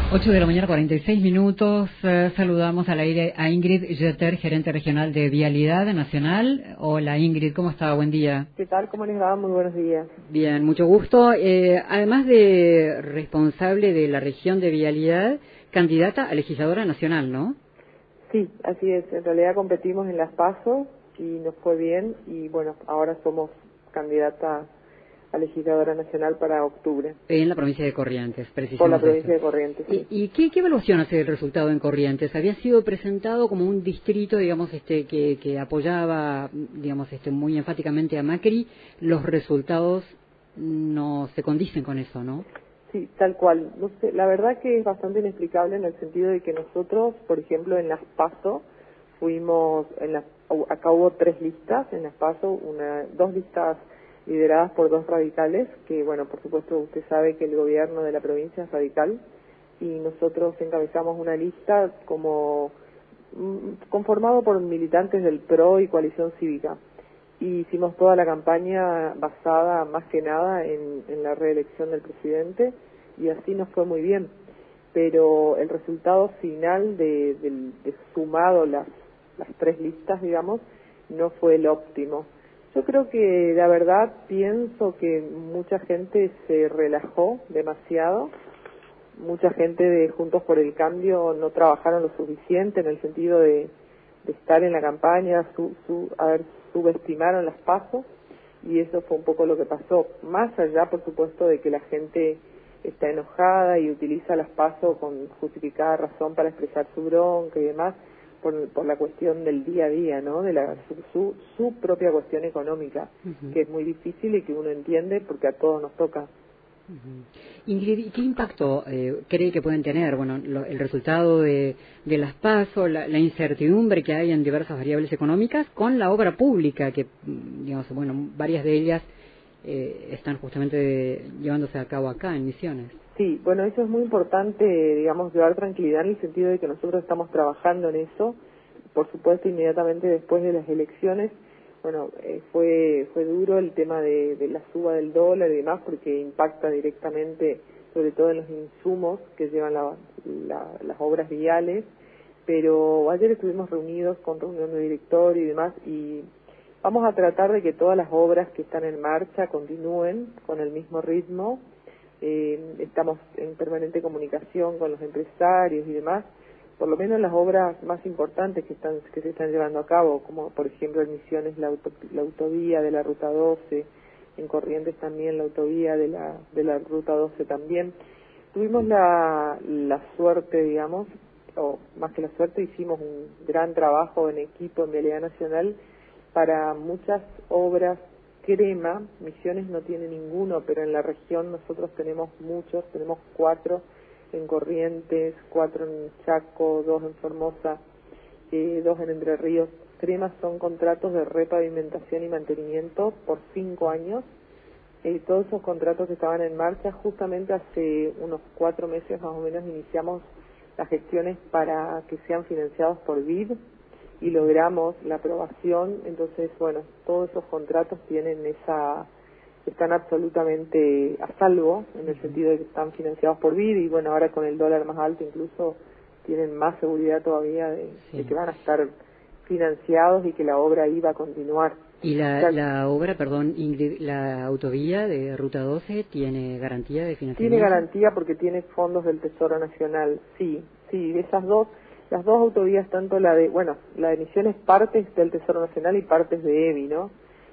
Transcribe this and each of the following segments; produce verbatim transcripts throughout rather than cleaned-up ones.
ocho de la mañana, cuarenta y seis minutos. Eh, saludamos al aire a Ingrid Jeter, gerente regional de Vialidad Nacional. Hola Ingrid, ¿cómo está? Buen día. ¿Qué tal? ¿Cómo les va? Muy buenos días. Bien, mucho gusto. Eh, además de responsable de la región de Vialidad, candidata a legisladora nacional, ¿no? Sí, así es. En realidad competimos en las PASO y nos fue bien y bueno, ahora somos candidata a legisladora nacional para octubre. En la provincia de Corrientes, precisamente. Por la provincia de Corrientes, sí. ¿Y, y qué, qué evaluación hace el resultado en Corrientes? Había sido presentado como un distrito, digamos, este que, que apoyaba, digamos, este muy enfáticamente a Macri. Los resultados no se condicen con eso, ¿no? Sí, tal cual. No sé, la verdad que es bastante inexplicable en el sentido de que nosotros, por ejemplo, en las PASO, fuimos, en las, acá hubo tres listas en las PASO, una, dos listas lideradas por dos radicales, que bueno, por supuesto usted sabe que el gobierno de la provincia es radical, y nosotros encabezamos una lista como conformado por militantes del P R O y Coalición Cívica. Y hicimos toda la campaña basada más que nada en, en la reelección del presidente, y así nos fue muy bien. Pero el resultado final de, de, de sumado las, las tres listas, digamos, no fue el óptimo. Yo creo que la verdad pienso que mucha gente se relajó demasiado, mucha gente de Juntos por el Cambio no trabajaron lo suficiente en el sentido de, de estar en la campaña, su, su, a ver, subestimaron las pasos y eso fue un poco lo que pasó. Más allá, por supuesto, de que la gente está enojada y utiliza las pasos con justificada razón para expresar su bronca y demás, por, por la cuestión del día a día, ¿no? De la su, su, su propia cuestión económica, uh-huh. que es muy difícil y que uno entiende porque a todos nos toca. Uh-huh. Ingrid, ¿y qué impacto eh, cree que pueden tener, bueno, lo, el resultado de, de las PASO, la, la incertidumbre que hay en diversas variables económicas con la obra pública, que, digamos, bueno, varias de ellas eh, están justamente de, llevándose a cabo acá en Misiones? Sí, bueno, eso es muy importante, digamos, llevar tranquilidad en el sentido de que nosotros estamos trabajando en eso. Por supuesto, inmediatamente después de las elecciones, bueno, eh, fue fue duro el tema de, de la suba del dólar y demás, porque impacta directamente, sobre todo en los insumos que llevan la, la, las obras viales. Pero ayer estuvimos reunidos con reunión de directorio y demás, y vamos a tratar de que todas las obras que están en marcha continúen con el mismo ritmo. Eh, estamos en permanente comunicación con los empresarios y demás, por lo menos las obras más importantes que están que se están llevando a cabo, como por ejemplo en Misiones la, auto, la autovía de la Ruta doce, en Corrientes también la autovía de la de la Ruta doce también. Tuvimos la, la suerte, digamos, o más que la suerte, hicimos un gran trabajo en equipo en Vialidad Nacional para muchas obras crema. Misiones no tiene ninguno, pero en la región nosotros tenemos muchos, tenemos cuatro en Corrientes, cuatro en Chaco, dos en Formosa, eh, dos en Entre Ríos. Cremas son contratos de repavimentación y mantenimiento por cinco años. Eh, todos esos contratos que estaban en marcha, justamente hace unos cuatro meses más o menos iniciamos las gestiones para que sean financiados por B I D y logramos la aprobación. Entonces, bueno, todos esos contratos tienen esa, están absolutamente a salvo, en el sentido de que están financiados por B I D, y bueno, ahora con el dólar más alto incluso tienen más seguridad todavía de, sí. de que van a estar financiados y que la obra iba a continuar. ¿Y la, o sea, la obra, perdón, Ingrid, la autovía de Ruta doce tiene garantía de financiamiento? Tiene garantía porque tiene fondos del Tesoro Nacional, sí, sí, esas dos. Las dos autovías, tanto la de, bueno, la de Misiones partes del Tesoro Nacional y partes de E B I, ¿no?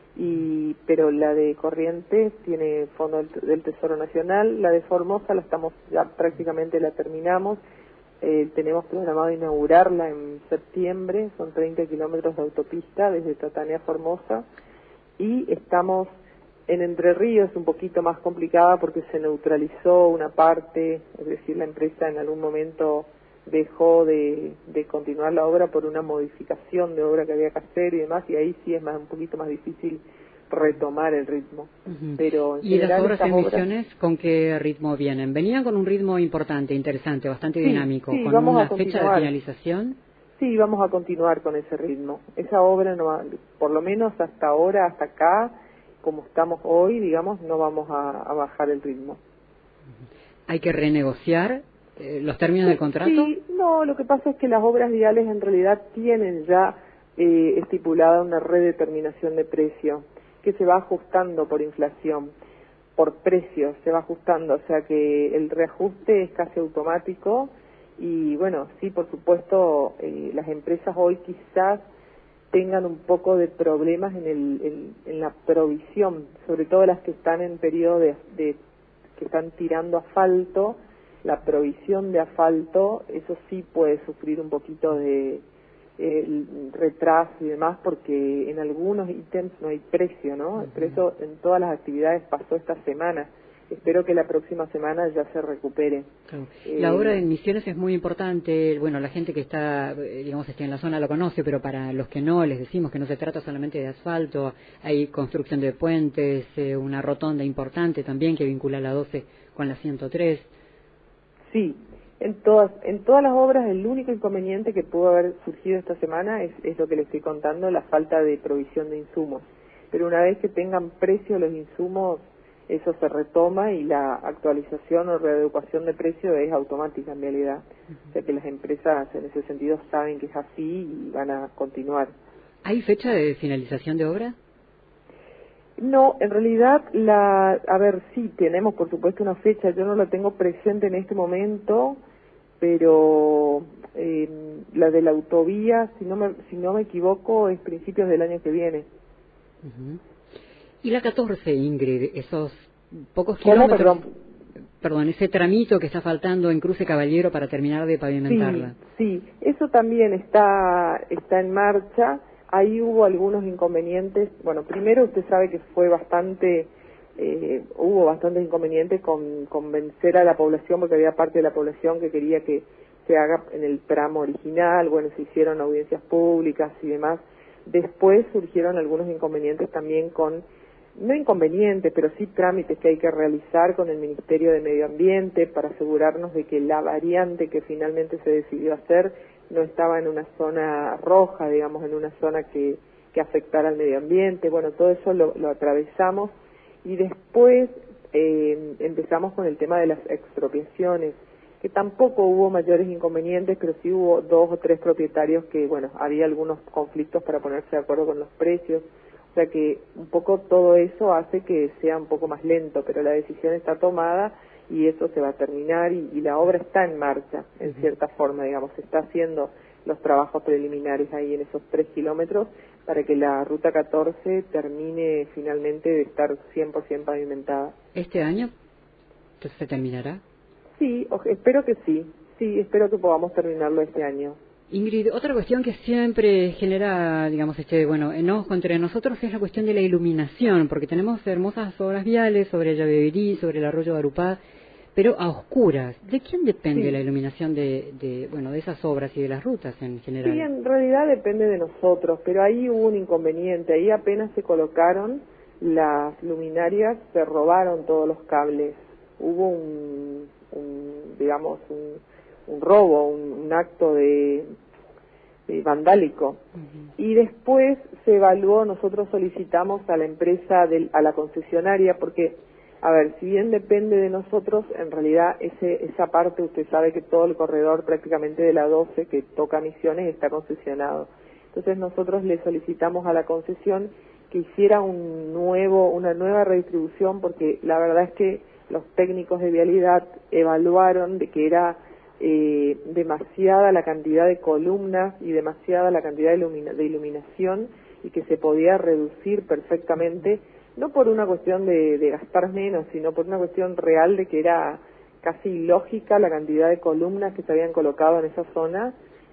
Y, pero la de Corrientes tiene fondo del, del Tesoro Nacional, la de Formosa la estamos, ya prácticamente la terminamos, eh, tenemos programado inaugurarla en septiembre, son treinta kilómetros de autopista desde Tatane a Formosa, y estamos en Entre Ríos, un poquito más complicada porque se neutralizó una parte, es decir, la empresa en algún momento dejó de, de continuar la obra por una modificación de obra que había que hacer y demás, y ahí sí es más un poquito más difícil retomar el ritmo. Uh-huh. Pero en ¿Y general, las obras en obras... Misiones con qué ritmo vienen? Venían con un ritmo importante, interesante, bastante sí, dinámico, sí, con vamos una a fecha de finalización. Sí, vamos a continuar con ese ritmo. Esa obra, no va, por lo menos hasta ahora, hasta acá, como estamos hoy, digamos, no vamos a, a bajar el ritmo. Uh-huh. ¿Hay que renegociar eh, los términos del contrato? Sí, no, lo que pasa es que las obras viales en realidad tienen ya eh, estipulada una redeterminación de precio que se va ajustando por inflación, por precios, se va ajustando, o sea que el reajuste es casi automático y bueno, sí, por supuesto, eh, las empresas hoy quizás tengan un poco de problemas en, el, en, en la provisión, sobre todo las que están en periodo de, de que están tirando asfalto, la provisión de asfalto, eso sí puede sufrir un poquito de eh, retraso y demás, porque en algunos ítems no hay precio, ¿no? Uh-huh. Pero eso en todas las actividades pasó esta semana. Espero que la próxima semana ya se recupere. Claro. La obra de Misiones es muy importante. Bueno, la gente que está, digamos, está en la zona lo conoce, pero para los que no, les decimos que no se trata solamente de asfalto. Hay construcción de puentes, eh, una rotonda importante también que vincula la doce con la ciento tres. Sí, en todas, en todas las obras el único inconveniente que pudo haber surgido esta semana es, es lo que les estoy contando, la falta de provisión de insumos. Pero una vez que tengan precio los insumos, eso se retoma y la actualización o readecuación de precio es automática en realidad. Uh-huh. O sea que las empresas en ese sentido saben que es así y van a continuar. ¿Hay fecha de finalización de obra? No, en realidad, la, a ver, sí, tenemos por supuesto una fecha, yo no la tengo presente en este momento, pero eh, la de la autovía, si no me, si no me equivoco, es principios del año que viene. Uh-huh. Y la catorce, Ingrid, esos pocos ¿Cómo, kilómetros, perdón? perdón, ese tramito que está faltando en Cruce Caballero para terminar de pavimentarla. Sí, sí, eso también está, está en marcha. Ahí hubo algunos inconvenientes. Bueno, primero usted sabe que fue bastante, eh, hubo bastantes inconvenientes con convencer a la población, porque había parte de la población que quería que se haga en el tramo original. Bueno, se hicieron audiencias públicas y demás. Después surgieron algunos inconvenientes también con, no inconvenientes, pero sí trámites que hay que realizar con el Ministerio de Medio Ambiente para asegurarnos de que la variante que finalmente se decidió hacer no estaba en una zona roja, digamos, en una zona que, que afectara al medio ambiente. Bueno, todo eso lo, lo atravesamos y después eh, empezamos con el tema de las expropiaciones, que tampoco hubo mayores inconvenientes, pero sí hubo dos o tres propietarios que, bueno, había algunos conflictos para ponerse de acuerdo con los precios. O sea que un poco todo eso hace que sea un poco más lento, pero la decisión está tomada y eso se va a terminar y, y la obra está en marcha, en uh-huh. cierta forma, digamos, se está haciendo los trabajos preliminares ahí en esos tres kilómetros para que la ruta catorce termine finalmente de estar cien por ciento pavimentada. ¿Este año entonces se terminará? Sí, o, espero que sí, sí, espero que podamos terminarlo este año. Ingrid, otra cuestión que siempre genera, digamos, este, bueno, enojo entre nosotros es la cuestión de la iluminación, porque tenemos hermosas obras viales sobre Llaverí, sobre el arroyo de Arupá, pero a oscuras. ¿De quién depende sí. la iluminación de, de, bueno, de esas obras y de las rutas en general? Sí, en realidad depende de nosotros, pero ahí hubo un inconveniente. Ahí apenas se colocaron las luminarias, se robaron todos los cables. Hubo un, un digamos, un un robo, un, un acto de, de vandálico. Uh-huh. Y después se evaluó, nosotros solicitamos a la empresa, del, a la concesionaria, porque, a ver, si bien depende de nosotros, en realidad ese, esa parte, usted sabe que todo el corredor prácticamente de la doce que toca Misiones está concesionado. Entonces nosotros le solicitamos a la concesión que hiciera un nuevo, una nueva redistribución, porque la verdad es que los técnicos de vialidad evaluaron de que era Eh, demasiada la cantidad de columnas y demasiada la cantidad de, ilumina, de iluminación y que se podía reducir perfectamente, no por una cuestión de, de gastar menos, sino por una cuestión real de que era casi ilógica la cantidad de columnas que se habían colocado en esa zona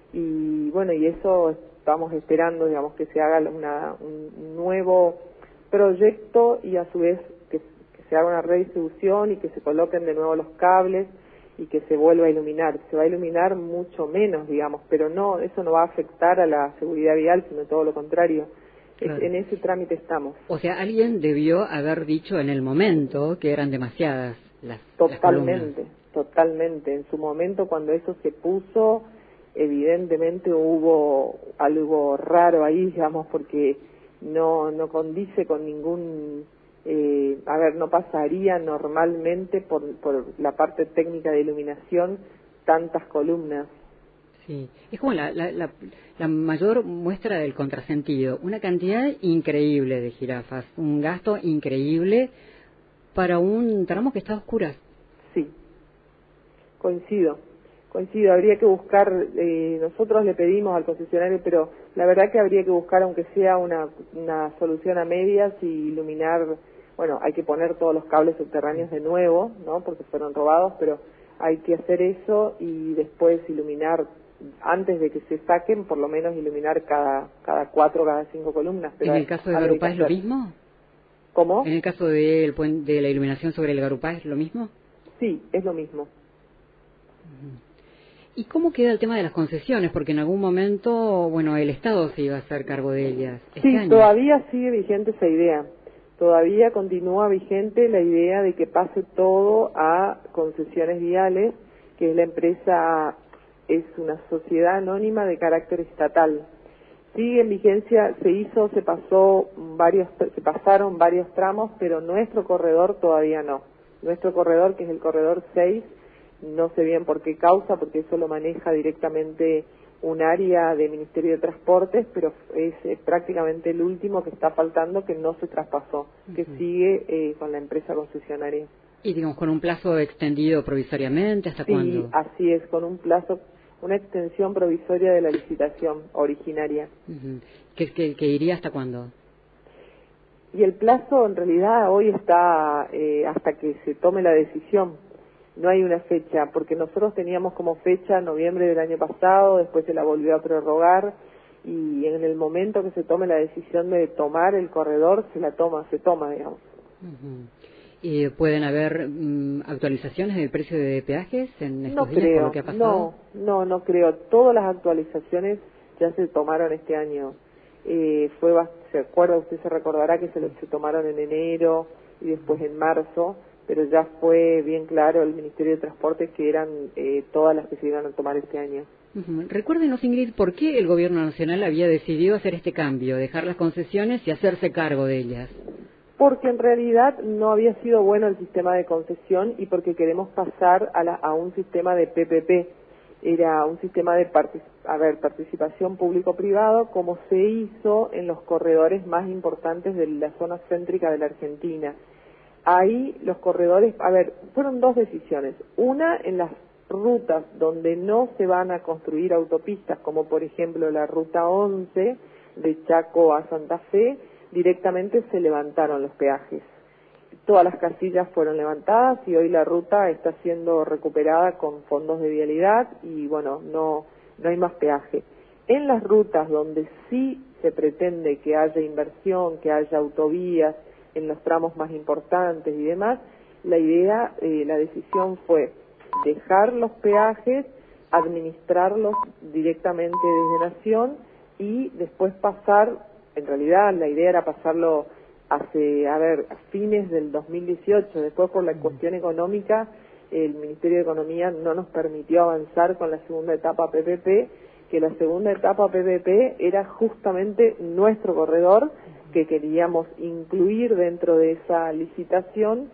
y bueno, y eso estamos esperando, digamos, que se haga una, un nuevo proyecto y a su vez que, que se haga una redistribución y que se coloquen de nuevo los cables y que se vuelva a iluminar. Se va a iluminar mucho menos, digamos, pero no, eso no va a afectar a la seguridad vial, sino todo lo contrario. Claro. Es, en ese trámite estamos. O sea, alguien debió haber dicho en el momento que eran demasiadas las Totalmente, las totalmente. En su momento, cuando eso se puso, evidentemente hubo algo raro ahí, digamos, porque no, no condice con ningún... Eh, a ver, no pasaría normalmente por, por la parte técnica de iluminación tantas columnas. Sí, es como la, la, la, la mayor muestra del contrasentido, una cantidad increíble de jirafas, un gasto increíble para un tramo que está a oscuras. Sí, coincido, coincido, habría que buscar, eh, nosotros le pedimos al concesionario, pero la verdad que habría que buscar, aunque sea una, una solución a medias y iluminar, bueno, hay que poner todos los cables subterráneos de nuevo, ¿no?, porque fueron robados, pero hay que hacer eso y después iluminar, antes de que se saquen, por lo menos iluminar cada cada cuatro, cada cinco columnas. Pero ¿En el caso de Garupá es lo mismo? ¿Cómo? ¿En el caso de, el, de la iluminación sobre el Garupá es lo mismo? Sí, es lo mismo. ¿Y cómo queda el tema de las concesiones? Porque en algún momento, bueno, el Estado se iba a hacer cargo de ellas. ¿Este sí, año? Todavía sigue vigente esa idea. Todavía continúa vigente la idea de que pase todo a Concesiones Viales, que es la empresa, es una sociedad anónima de carácter estatal. Sigue en vigencia, se hizo, se pasó varios, se pasaron varios tramos, pero nuestro corredor todavía no. Nuestro corredor, que es el corredor seis, no sé bien por qué causa, porque eso lo maneja directamente un área de Ministerio de Transportes, pero es eh, prácticamente el último que está faltando, que no se traspasó, uh-huh. que sigue eh, con la empresa concesionaria. Y digamos, con un plazo extendido provisoriamente, ¿hasta sí, cuándo? Sí, así es, con un plazo, una extensión provisoria de la licitación originaria. Uh-huh. ¿Que, que, que iría hasta cuándo? Y el plazo en realidad hoy está eh, hasta que se tome la decisión. No hay una fecha, porque nosotros teníamos como fecha noviembre del año pasado, después se la volvió a prorrogar y en el momento que se tome la decisión de tomar el corredor, se la toma, se toma, digamos. Uh-huh. ¿Y pueden haber um, actualizaciones del precio de peajes en estos no días creo, por lo que ha pasado? No, no, no creo. Todas las actualizaciones ya se tomaron este año. Eh, fue, se acuerda, usted se recordará que se, lo, se tomaron en enero y después en marzo, pero ya fue bien claro el Ministerio de Transportes que eran eh, todas las que se iban a tomar este año. Uh-huh. Recuérdenos, Ingrid, ¿por qué el Gobierno Nacional había decidido hacer este cambio, dejar las concesiones y hacerse cargo de ellas? Porque en realidad no había sido bueno el sistema de concesión y porque queremos pasar a, la, a un sistema de P P P. Era un sistema de partic- a ver, participación público-privado, como se hizo en los corredores más importantes de la zona céntrica de la Argentina. Ahí los corredores, a ver, fueron dos decisiones. Una, en las rutas donde no se van a construir autopistas, como por ejemplo la ruta once de Chaco a Santa Fe, directamente se levantaron los peajes. Todas las casillas fueron levantadas y hoy la ruta está siendo recuperada con fondos de vialidad y bueno, no, no hay más peaje. En las rutas donde sí se pretende que haya inversión, que haya autovías, en los tramos más importantes y demás, la idea, eh, la decisión fue dejar los peajes, administrarlos directamente desde Nación y después pasar, en realidad la idea era pasarlo hace, a ver, a fines del dos mil dieciocho, después por la cuestión económica, el Ministerio de Economía no nos permitió avanzar con la segunda etapa P P P, que la segunda etapa P P P era justamente nuestro corredor, que queríamos incluir dentro de esa licitación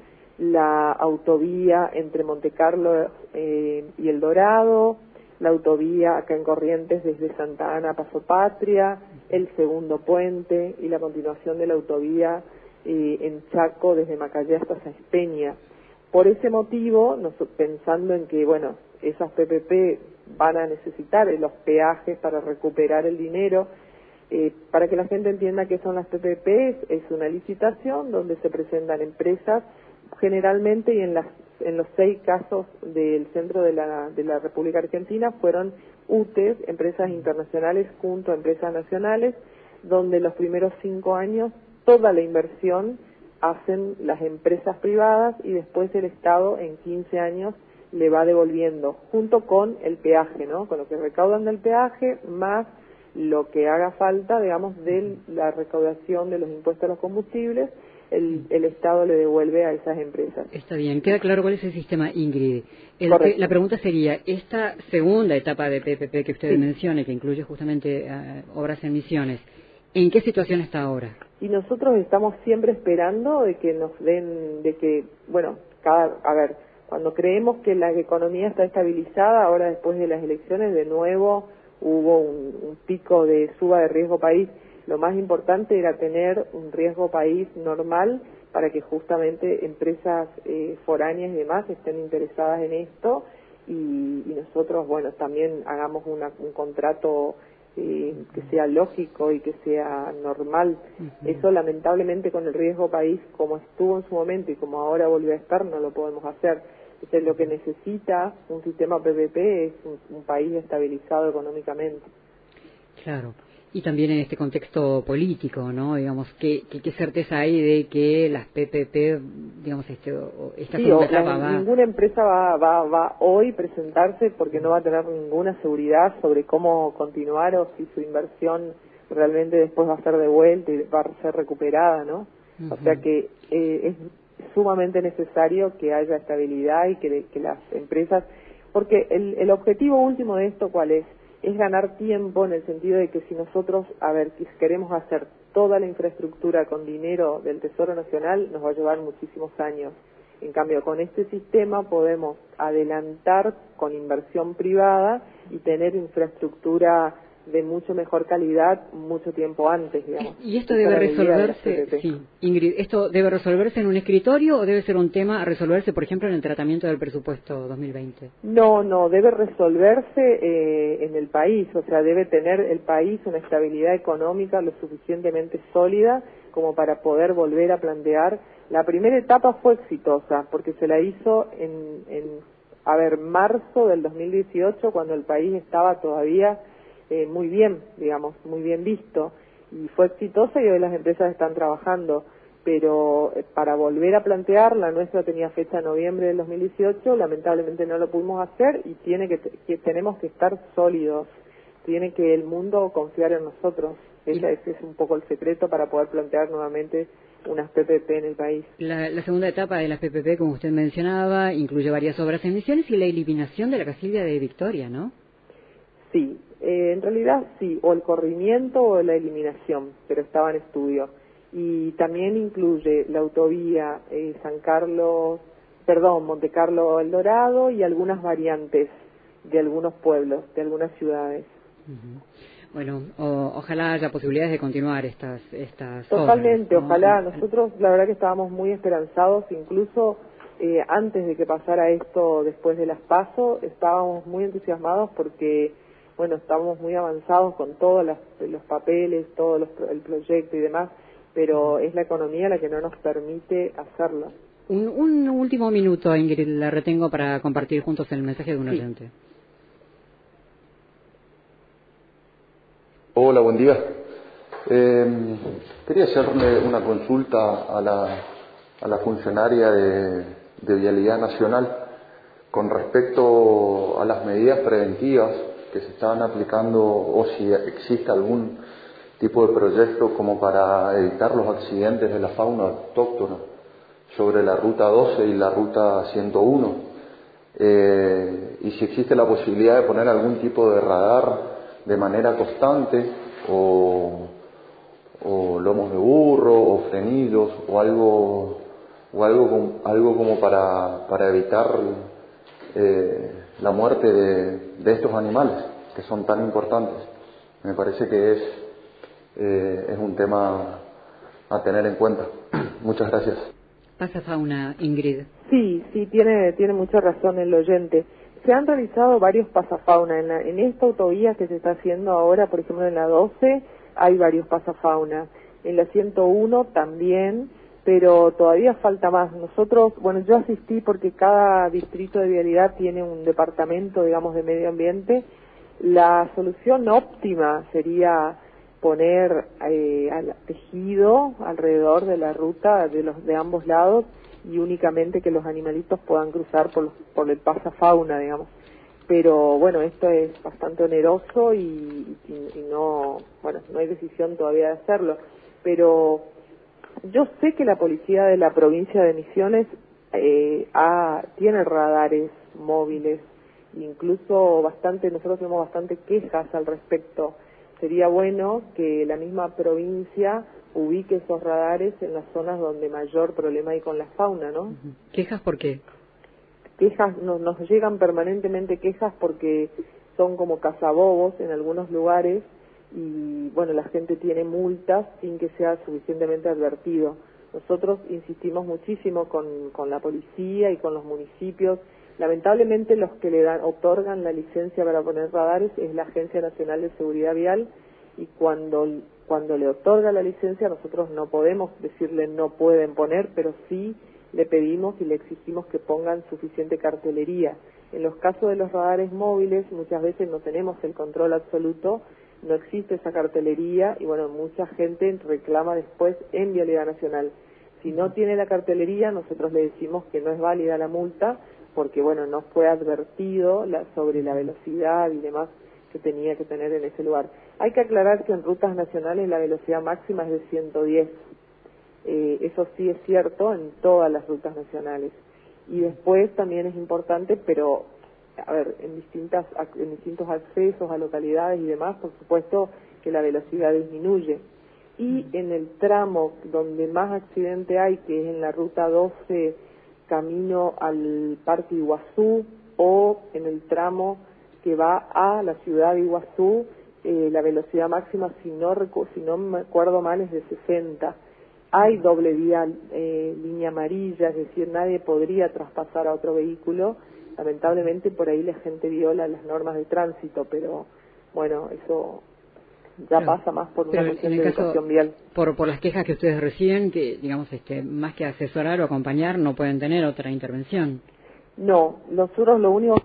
la autovía entre Montecarlo eh, y El Dorado, la autovía acá en Corrientes desde Santa Ana a Paso Patria, el segundo puente y la continuación de la autovía eh, en Chaco desde Macayé hasta Saespeña. Por ese motivo, nos, pensando en que, bueno, esas P P P van a necesitar los peajes para recuperar el dinero, Eh, para que la gente entienda qué son las P P P, es una licitación donde se presentan empresas, generalmente y en, las, en los seis casos del centro de la, de la República Argentina fueron U T E S, empresas internacionales junto a empresas nacionales, donde los primeros cinco años toda la inversión hacen las empresas privadas y después el Estado en quince años le va devolviendo, junto con el peaje, ¿no? Con lo que recaudan del peaje, más lo que haga falta, digamos, de la recaudación de los impuestos a los combustibles, el, el Estado le devuelve a esas empresas. Está bien, queda claro cuál es el sistema, Ingrid. El, Correcto. La pregunta sería, esta segunda etapa de P P P que usted Sí. menciona, que incluye justamente uh, obras en Misiones, ¿en qué situación está ahora? Y nosotros estamos siempre esperando de que nos den, de que, bueno, cada, a ver, Cuando creemos que la economía está estabilizada, ahora después de las elecciones de nuevo hubo un, un pico de suba de riesgo país. Lo más importante era tener un riesgo país normal para que justamente empresas eh, foráneas y demás estén interesadas en esto y, y nosotros, bueno, también hagamos una, un contrato eh, que sea lógico y que sea normal. Uh-huh. Eso lamentablemente con el riesgo país, como estuvo en su momento y como ahora volvió a estar, no lo podemos hacer. Entonces, lo que necesita un sistema P P P es un, un país estabilizado económicamente. Claro. Y también en este contexto político, ¿no? Digamos, ¿qué, qué, qué certeza hay de que las P P P, digamos, este, esta sí, segunda o, etapa la, va... Ninguna empresa va, va, va hoy presentarse porque no va a tener ninguna seguridad sobre cómo continuar o si su inversión realmente después va a ser devuelta y va a ser recuperada, ¿no? Uh-huh. O sea que eh, es sumamente necesario que haya estabilidad y que, que las empresas... Porque el, el objetivo último de esto, ¿cuál es? Es ganar tiempo en el sentido de que si nosotros, a ver, queremos hacer toda la infraestructura con dinero del Tesoro Nacional, nos va a llevar muchísimos años. En cambio, con este sistema podemos adelantar con inversión privada y tener infraestructura de mucho mejor calidad mucho tiempo antes, digamos. Y esto Esa debe resolverse, de sí, Ingrid, ¿esto debe resolverse en un escritorio o debe ser un tema a resolverse, por ejemplo, en el tratamiento del presupuesto dos mil veinte? No, no, debe resolverse eh, en el país, o sea, debe tener el país una estabilidad económica lo suficientemente sólida como para poder volver a plantear. La primera etapa fue exitosa porque se la hizo en, en a ver, marzo del dos mil dieciocho, cuando el país estaba todavía Eh, muy bien, digamos, muy bien visto, y fue exitosa y hoy las empresas están trabajando, pero eh, para volver a plantear, la nuestra tenía fecha en noviembre del dos mil dieciocho, lamentablemente no lo pudimos hacer y tiene que, que tenemos que estar sólidos, tiene que el mundo confiar en nosotros, ese, ese es un poco el secreto para poder plantear nuevamente unas P P P en el país. La, la segunda etapa de las P P P, como usted mencionaba, incluye varias obras en Misiones y la eliminación de la casilla de Victoria, ¿no? Sí, eh, en realidad sí, o el corrimiento o la eliminación, pero estaba en estudio. Y también incluye la autovía eh, San Carlos, perdón, Monte Carlo El Dorado y algunas variantes de algunos pueblos, de algunas ciudades. Uh-huh. Bueno, o, ojalá haya posibilidades de continuar estas estas Totalmente, obras, ¿no? ojalá. Nosotros la verdad que estábamos muy esperanzados, incluso eh, antes de que pasara esto, después de las PASO, estábamos muy entusiasmados porque bueno, estamos muy avanzados con todos las, los papeles, todo los, el proyecto y demás, pero es la economía la que no nos permite hacerlo. Un, un último minuto, Ingrid, la retengo para compartir juntos el mensaje de un sí. oyente. Hola, buen día. Eh, quería hacerle una consulta a la, a la funcionaria de, de Vialidad Nacional con respecto a las medidas preventivas que se estaban aplicando o si existe algún tipo de proyecto como para evitar los accidentes de la fauna autóctona sobre la ruta doce y la ruta ciento uno, eh, y si existe la posibilidad de poner algún tipo de radar de manera constante o, o lomos de burro o frenillos o algo o algo como, algo como para, para evitar eh, la muerte de, de estos animales que son tan importantes. Me parece que es, eh, es un tema a tener en cuenta. Muchas gracias. Pasafauna, Ingrid. Sí, sí, tiene, tiene mucha razón el oyente. Se han realizado varios pasafauna. En, la, en esta autovía que se está haciendo ahora, por ejemplo en la doce, hay varios pasafauna. En la ciento uno también, pero todavía falta más. Nosotros, bueno, yo asistí porque cada distrito de vialidad tiene un departamento, digamos, de medio ambiente. La solución óptima sería poner eh, al tejido alrededor de la ruta de los de ambos lados y únicamente que los animalitos puedan cruzar por, los, por el pasafauna, digamos. Pero bueno, esto es bastante oneroso y, y, y no, bueno, no hay decisión todavía de hacerlo. Pero yo sé que la policía de la provincia de Misiones eh, ha, tiene radares móviles, incluso bastante, nosotros tenemos bastante quejas al respecto. Sería bueno que la misma provincia ubique esos radares en las zonas donde mayor problema hay con la fauna, ¿no? ¿Quejas por qué? quejas, nos, nos llegan permanentemente quejas porque son como cazabobos en algunos lugares y bueno, la gente tiene multas sin que sea suficientemente advertido. Nosotros insistimos muchísimo con, con la policía y con los municipios. Lamentablemente los que le dan, otorgan la licencia para poner radares es la Agencia Nacional de Seguridad Vial, y cuando, cuando le otorga la licencia nosotros no podemos decirle no pueden poner, pero sí le pedimos y le exigimos que pongan suficiente cartelería. En los casos de los radares móviles muchas veces no tenemos el control absoluto, no existe esa cartelería y bueno, mucha gente reclama después en Vialidad Nacional. Si no tiene la cartelería, nosotros le decimos que no es válida la multa porque bueno, no fue advertido la, sobre la velocidad y demás que tenía que tener en ese lugar. Hay que aclarar que en rutas nacionales la velocidad máxima es de ciento diez. Eh, eso sí es cierto en todas las rutas nacionales. Y después también es importante, pero a ver, en distintas en distintos accesos a localidades y demás, por supuesto que la velocidad disminuye. Y en el tramo donde más accidente hay, que es en la ruta doce camino al Parque Iguazú, o en el tramo que va a la ciudad de Iguazú, eh, la velocidad máxima, si no, si no me acuerdo mal, es de sesenta. Hay doble vía, eh, línea amarilla, es decir, nadie podría traspasar a otro vehículo. Lamentablemente por ahí la gente viola las normas de tránsito, pero bueno, eso ya pero, pasa más por una cuestión de caso, educación vial. Por, por las quejas que ustedes reciben, que digamos, este, más que asesorar o acompañar, no pueden tener otra intervención. No, nosotros lo único...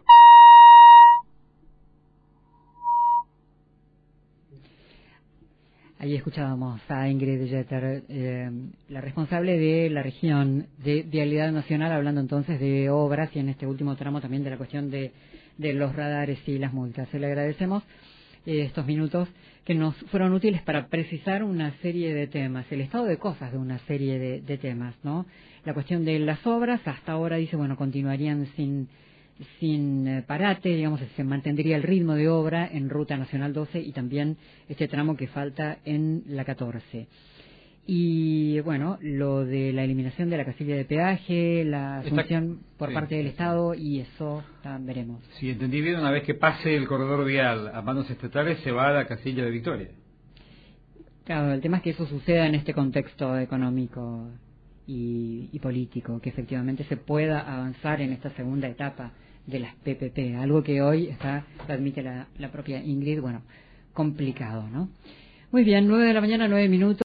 Ahí escuchábamos a Ingrid Jeter, eh, la responsable de la región de Vialidad Nacional, hablando entonces de obras y en este último tramo también de la cuestión de, de los radares y las multas. Le agradecemos eh, estos minutos que nos fueron útiles para precisar una serie de temas, el estado de cosas de una serie de, de temas, ¿no? La cuestión de las obras, hasta ahora dice, bueno, continuarían sin... sin parate, digamos, se mantendría el ritmo de obra en Ruta Nacional doce y también este tramo que falta en la catorce. Y bueno, lo de la eliminación de la casilla de peaje, la asunción por sí. parte del Estado, y eso ya veremos. Si entendí bien, una vez que pase el corredor vial a manos estatales, se va a la casilla de Victoria. Claro, el tema es que eso suceda en este contexto económico y, y político, que efectivamente se pueda avanzar en esta segunda etapa de las P P P, algo que hoy está, lo admite la, la propia Ingrid, bueno, complicado, ¿no? Muy bien, nueve de la mañana, nueve minutos.